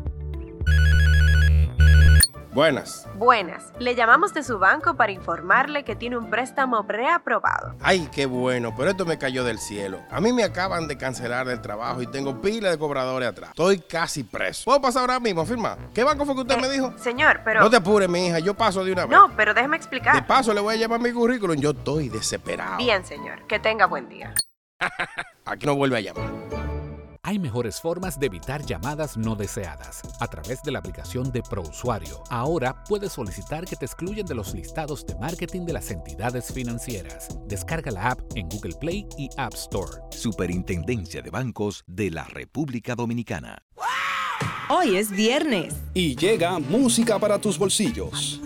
Buenas. Buenas, le llamamos de su banco para informarle que tiene un préstamo preaprobado. Ay, qué bueno, pero esto me cayó del cielo. A mí me acaban de cancelar del trabajo y tengo pila de cobradores atrás. Estoy casi preso. ¿Puedo pasar ahora mismo a firmar? ¿Qué banco fue que usted me dijo? Señor, pero... No te apures, mi hija, yo paso de una vez. No, pero déjeme explicar. De paso le voy a llamar mi currículum, yo estoy desesperado. Bien, señor, que tenga buen día. Aquí no vuelve a llamar. Hay mejores formas de evitar llamadas no deseadas. A través de la aplicación de ProUsuario, ahora puedes solicitar que te excluyan de los listados de marketing de las entidades financieras. Descarga la app en Google Play y App Store. Superintendencia de Bancos de la República Dominicana. Hoy es viernes. Y llega música para tus bolsillos.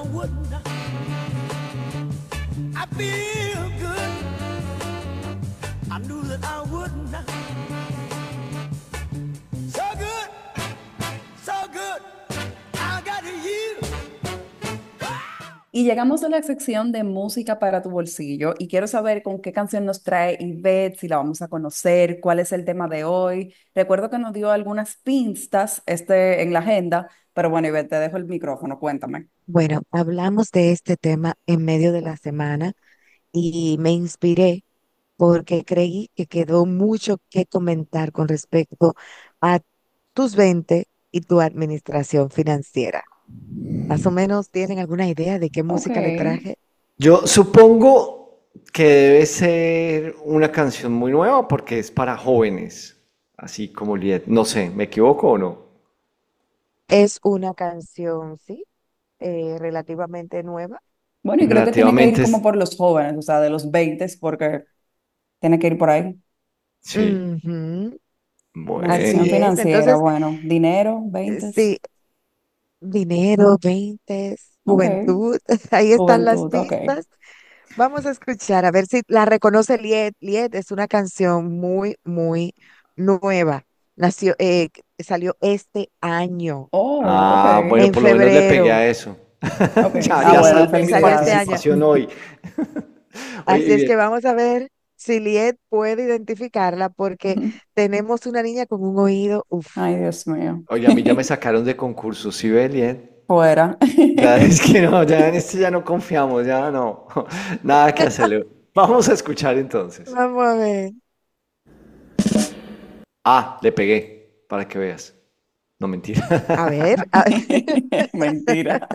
Y llegamos a la sección de música para tu bolsillo y quiero saber con qué canción nos trae Ivette, si la vamos a conocer, cuál es el tema de hoy. Recuerdo que nos dio algunas pistas en la agenda, pero bueno, Ivette, te dejo el micrófono, cuéntame. Bueno, hablamos de este tema en medio de la semana y me inspiré porque creí que quedó mucho que comentar con respecto a tus 20 y tu administración financiera. Más o menos tienen alguna idea de qué Ok. música le traje. Yo supongo que debe ser una canción muy nueva porque es para jóvenes, así como Liet. No sé, ¿me equivoco o no? Es una canción, sí, relativamente nueva. Bueno, y creo que tiene que ir Relativamente como por los jóvenes, o sea, de los 20, porque tiene que ir por ahí. sí. Ujú, Bueno, así Administración es. financiera, Entonces, bueno, dinero, 20. sí, dinero, 20, Ok, juventud, ahí están las juventud, ok. pistas. Vamos a escuchar, a ver si la reconoce Liet. Liet es una canción muy nueva. Salió este año, Oh, ok. bueno, en por lo menos le pegué a febrero. eso. Ok. Ya Bueno, salvé mi Salió este felicidades. año. participación hoy. Así Oye, es que bien. vamos a ver si Liet puede identificarla porque tenemos una niña con un oído, Ay, Dios mío. Oye, a mí ya me sacaron de concurso, ¿sí ve, Liet? Fuera. Ya es que no, ya en esto ya no confiamos, ya no. Nada que hacerle. Vamos a escuchar entonces. Vamos a ver. Ah, le pegué, para que veas. No, mentira. A ver. Mentira.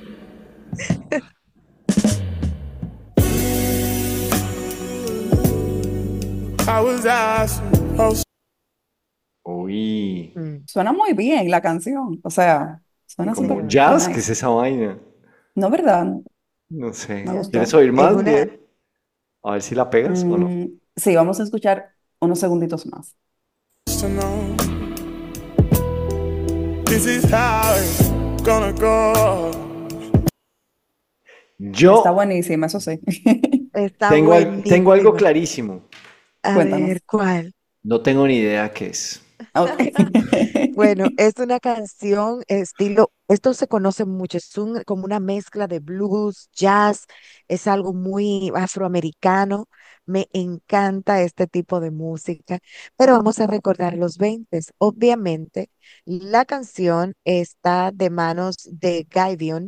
Uy, Suena muy bien la canción, o sea, suena como súper jazz, ¿qué es nice. esa vaina? ¿No, verdad? No sé. Me gustó. ¿Quieres oír Es más, una, Liet? A ver si la pegas o no. Sí, vamos a escuchar unos segunditos más. This is how it's gonna go. Está Yo buenísima, eso sí. está tengo algo buenísima. clarísimo. A Cuéntanos. ver, ¿cuál? No tengo ni idea qué es. Ok. Bueno, es una canción estilo, esto se conoce mucho, es como una mezcla de blues, jazz, es algo muy afroamericano. Me encanta este tipo de música, pero vamos a recordar los 20. Obviamente, la canción está de manos de Gideon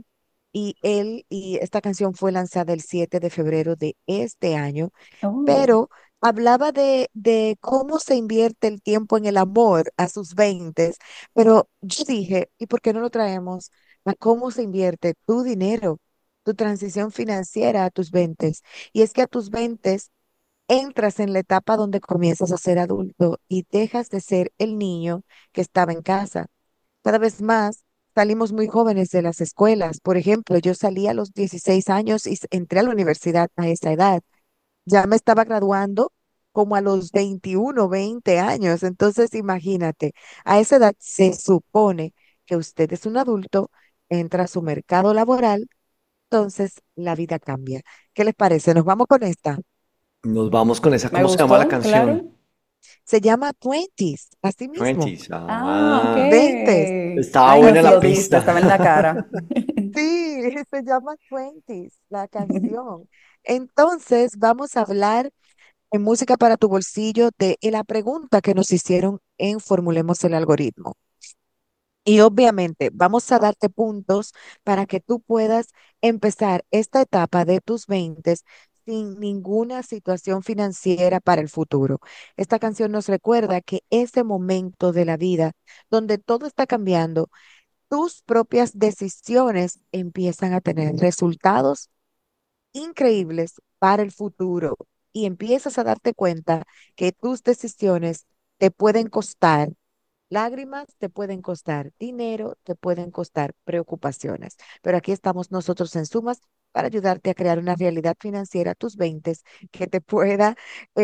y esta canción fue lanzada el 7 de febrero de este año, Oh, pero hablaba de cómo se invierte el tiempo en el amor a sus 20, pero yo dije, ¿y por qué no lo traemos a cómo se invierte tu dinero, tu transición financiera a tus 20? Y es que a tus 20 entras en la etapa donde comienzas a ser adulto y dejas de ser el niño que estaba en casa. Cada vez más salimos muy jóvenes de las escuelas. Por ejemplo, yo salí a los 16 años y entré a la universidad a esa edad. Ya me estaba graduando como a los 21, 20 años. Entonces, imagínate, a esa edad se supone que usted es un adulto, entra a su mercado laboral, entonces la vida cambia. ¿Qué les parece? Nos vamos con esta. Nos vamos con esa, me ¿cómo se llama la gustó, claro. canción? Se llama Twenties, así mismo. 20s. Ah, ok. 20. Estaba Ay, buena nos la lo diste, pista. estaba en la cara. Sí, se llama Twenties, la canción. Entonces, vamos a hablar en Música para tu bolsillo de la pregunta que nos hicieron en Formulemos el algoritmo. Y obviamente vamos a darte puntos para que tú puedas empezar esta etapa de tus 20 sin ninguna situación financiera para el futuro. Esta canción nos recuerda que ese momento de la vida donde todo está cambiando, tus propias decisiones empiezan a tener resultados increíbles para el futuro y empiezas a darte cuenta que tus decisiones te pueden costar lágrimas, te pueden costar dinero, te pueden costar preocupaciones. Pero aquí estamos nosotros en Sumas para ayudarte a crear una realidad financiera a tus 20 que te pueda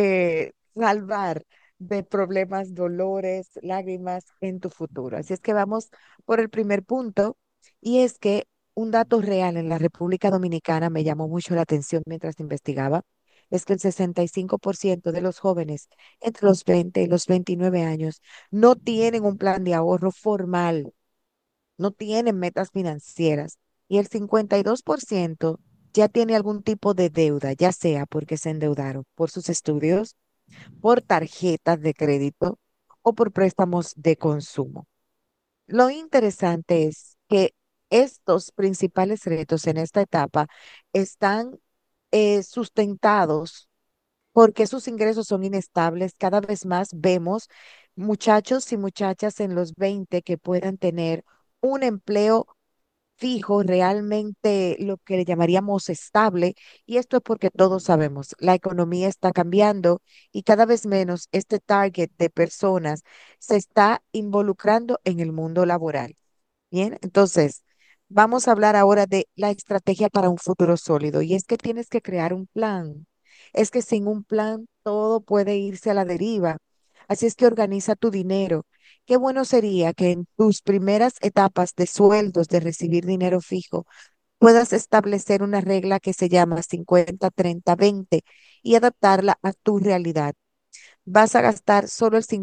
salvar de problemas, dolores, lágrimas en tu futuro. Así es que vamos por el primer punto y es que un dato real en la República Dominicana me llamó mucho la atención mientras investigaba, es que el 65% de los jóvenes entre los 20 y los 29 años no tienen un plan de ahorro formal, no tienen metas financieras y el 52% ya tiene algún tipo de deuda, ya sea porque se endeudaron por sus estudios, por tarjetas de crédito o por préstamos de consumo. Lo interesante es que estos principales retos en esta etapa están sustentados porque sus ingresos son inestables. Cada vez más vemos muchachos y muchachas en los 20 que puedan tener un empleo fijo, realmente lo que le llamaríamos estable, y esto es porque todos sabemos, la economía está cambiando y cada vez menos este target de personas se está involucrando en el mundo laboral. Bien, entonces vamos a hablar ahora de la estrategia para un futuro sólido y es que tienes que crear un plan. Es que sin un plan todo puede irse a la deriva. Así es que organiza tu dinero. Qué bueno sería que en tus primeras etapas de sueldos, de recibir dinero fijo, puedas establecer una regla que se llama 50-30-20 y adaptarla a tu realidad. Vas a gastar solo el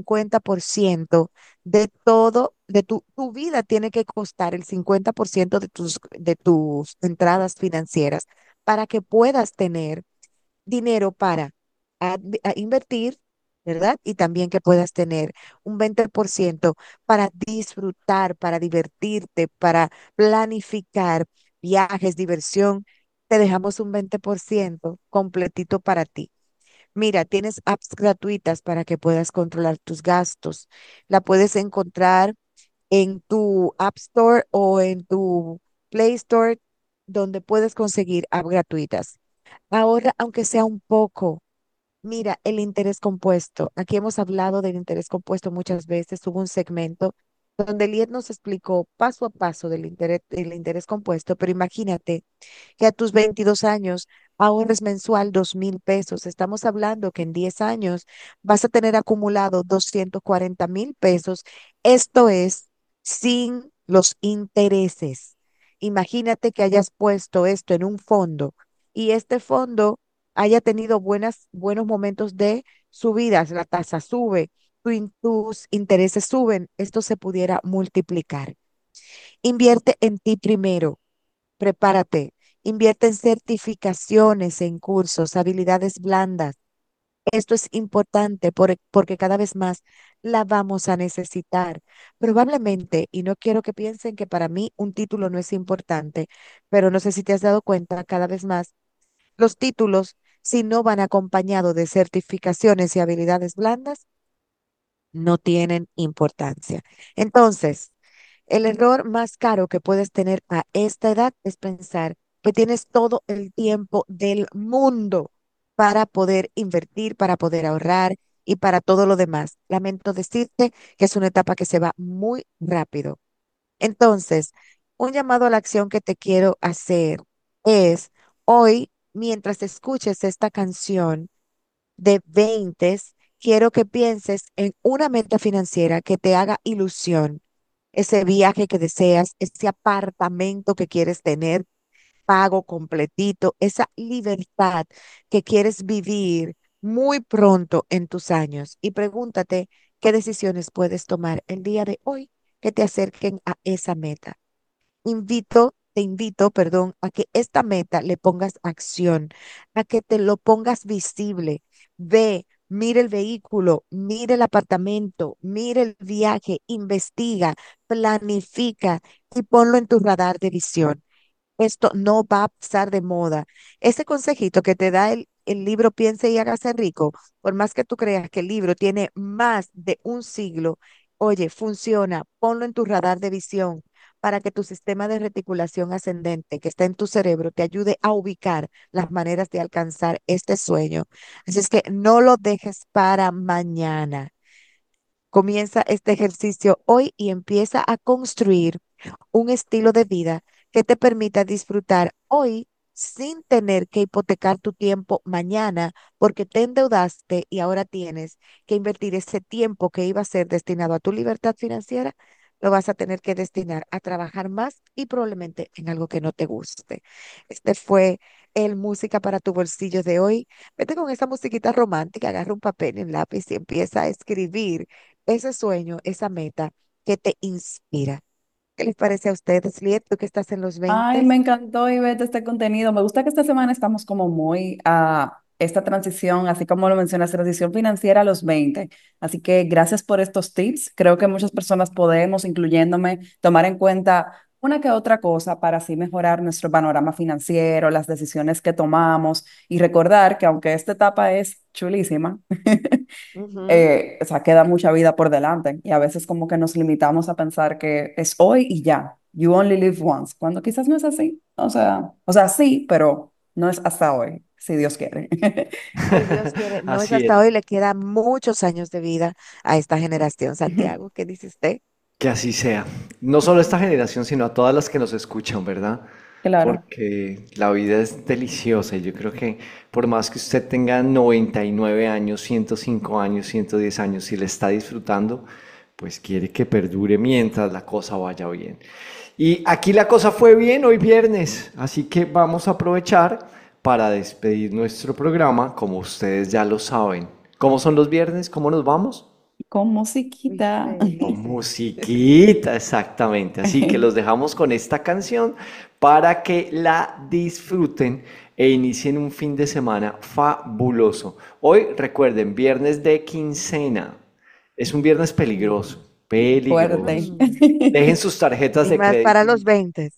50% de todo, tu vida tiene que costar el 50% de tus entradas financieras para que puedas tener dinero para a invertir, ¿verdad? Y también que puedas tener un 20% para disfrutar, para divertirte, para planificar viajes, diversión. Te dejamos un 20% completito para ti. Mira, tienes apps gratuitas para que puedas controlar tus gastos. La puedes encontrar en tu App Store o en tu Play Store, donde puedes conseguir apps gratuitas. Ahorra, aunque sea un poco. Mira, el interés compuesto. Aquí hemos hablado del interés compuesto muchas veces. Hubo un segmento donde Liet nos explicó paso a paso del interés compuesto, pero imagínate que a tus 22 años ahorres mensual 2.000 pesos. Estamos hablando que en 10 años vas a tener acumulado 240.000 pesos. Esto es sin los intereses. Imagínate que hayas puesto esto en un fondo y este fondo haya tenido buenos momentos de subidas, la tasa sube, tus intereses suben, esto se pudiera multiplicar. Invierte en ti primero, prepárate, invierte en certificaciones, en cursos, habilidades blandas. Esto es importante porque cada vez más la vamos a necesitar. Probablemente, y no quiero que piensen que para mí un título no es importante, pero no sé si te has dado cuenta, cada vez más los títulos, si no van acompañados de certificaciones y habilidades blandas, no tienen importancia. Entonces, el error más caro que puedes tener a esta edad es pensar que tienes todo el tiempo del mundo para poder invertir, para poder ahorrar y para todo lo demás. Lamento decirte que es una etapa que se va muy rápido. Entonces, un llamado a la acción que te quiero hacer es hoy, mientras escuches esta canción, de 20, quiero que pienses en una meta financiera que te haga ilusión, ese viaje que deseas, ese apartamento que quieres tener, pago completito, esa libertad que quieres vivir muy pronto en tus años. Y pregúntate qué decisiones puedes tomar el día de hoy que te acerquen a esa meta. Te invito, perdón, a que esta meta le pongas acción, a que te lo pongas visible. Ve, mira el vehículo, mira el apartamento, mira el viaje, investiga, planifica y ponlo en tu radar de visión. Esto no va a pasar de moda. Ese consejito que te da el libro Piense y hágase rico, por más que tú creas que el libro tiene más de un siglo, oye, funciona, ponlo en tu radar de visión para que tu sistema de reticulación ascendente que está en tu cerebro te ayude a ubicar las maneras de alcanzar este sueño. Así es que no lo dejes para mañana. Comienza este ejercicio hoy y empieza a construir un estilo de vida que te permita disfrutar hoy sin tener que hipotecar tu tiempo mañana porque te endeudaste y ahora tienes que invertir ese tiempo que iba a ser destinado a tu libertad financiera, lo vas a tener que destinar a trabajar más y probablemente en algo que no te guste. Este fue el Música para tu bolsillo de hoy. Vete con esa musiquita romántica, agarra un papel y un lápiz y empieza a escribir ese sueño, esa meta que te inspira. ¿Qué les parece a ustedes, Liet, tú que estás en los Ay, 20? me encantó, Ivette, este contenido. Me gusta que esta semana estamos como muy a esta transición, así como lo mencionas, transición financiera a los 20. Así que gracias por estos tips. Creo que muchas personas podemos, incluyéndome, tomar en cuenta una que otra cosa para así mejorar nuestro panorama financiero, las decisiones que tomamos y recordar que aunque esta etapa es chulísima, Ujú. o sea, queda mucha vida por delante y a veces como que nos limitamos a pensar que es hoy y ya. You only live once, cuando quizás no es así. O sea, sí, pero no es hasta hoy, si Dios quiere. Si Dios quiere, no es Así hasta es. hoy, le quedan muchos años de vida a esta generación. Santiago, ¿qué dice usted? Que así sea. No solo a esta generación, sino a todas las que nos escuchan, ¿verdad? Claro. Porque la vida es deliciosa y yo creo que por más que usted tenga 99 años, 105 años, 110 años, si le está disfrutando, pues quiere que perdure mientras la cosa vaya bien. Y aquí la cosa fue bien hoy viernes, así que vamos a aprovechar para despedir nuestro programa, como ustedes ya lo saben. ¿Cómo son los viernes? ¿Cómo nos vamos? Con Muy musiquita. Con felices. musiquita, exactamente. Así que los dejamos con esta canción para que la disfruten e inicien un fin de semana fabuloso. Hoy, recuerden, viernes de quincena. Es un viernes peligroso, Fuerte. peligroso. Dejen sus tarjetas Y de más para crédito. los 20.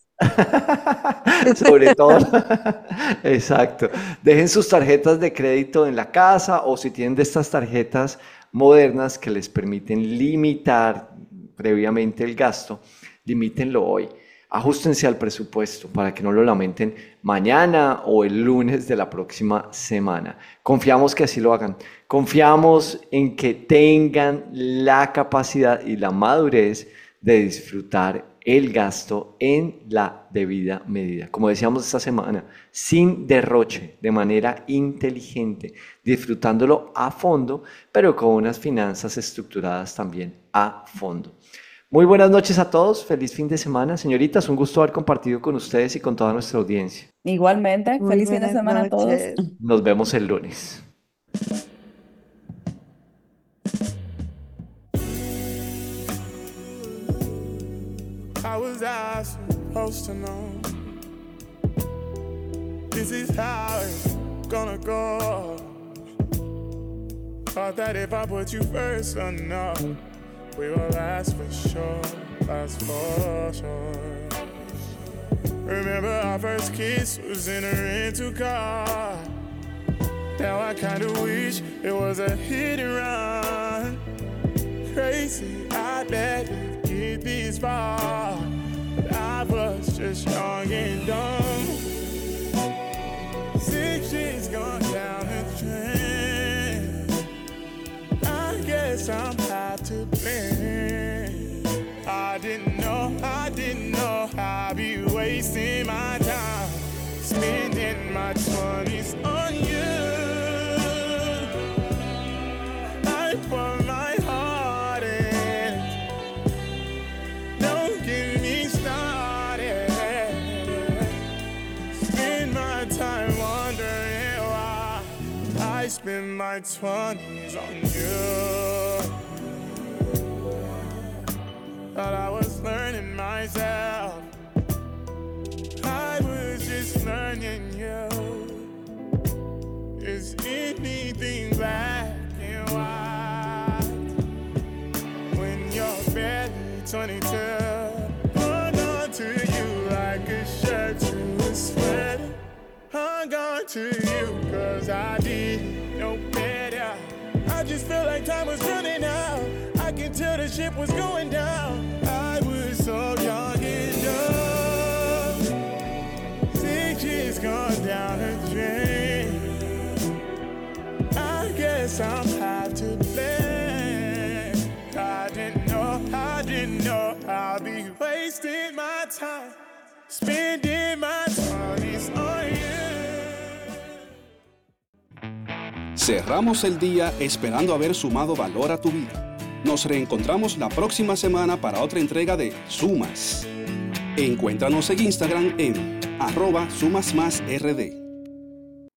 Sobre todo, exacto. Dejen sus tarjetas de crédito en la casa o si tienen de estas tarjetas modernas que les permiten limitar previamente el gasto, limítenlo hoy. Ajustense al presupuesto para que no lo lamenten mañana o el lunes de la próxima semana. Confiamos que así lo hagan. Confiamos en que tengan la capacidad y la madurez de disfrutar el gasto en la debida medida. Como decíamos esta semana, sin derroche, de manera inteligente, disfrutándolo a fondo, pero con unas finanzas estructuradas también a fondo. Muy buenas noches a todos, feliz fin de semana. Señoritas, un gusto haber compartido con ustedes y con toda nuestra audiencia. Igualmente, Muy feliz fin de buenas semana a todos. noches. Nos vemos el lunes. How was I supposed to know? This is how it's gonna go. Thought that if I put you first enough, we will last for sure, last for sure. Remember our first kiss was in a rental car. Now I kinda wish it was a hit and run. Crazy, I let it get this far, but I was just young and dumb. 6 years gone down the drain. I guess I'm half to blame. I didn't know I'd be wasting my time, spending my 20s on you. I put my heart in, don't get me started. Spend my time wondering why I spend my 20s on you. Thought I was learning myself, I was just learning you. Is anything black and white when you're barely 22? Hung on to you like a shirt to a sweater. Hung on to you cause I didn't know better. I just felt like time was running out. I can tell the ship was going down. I was so young and dumb. 6 years gone down the drain. I guess I'm half to blame. I didn't know I'd be wasting my time, spending my 20s on you. Cerramos el día esperando haber sumado valor a tu vida. Nos reencontramos la próxima semana para otra entrega de Sumas. Encuéntranos en Instagram en @sumasmasrd.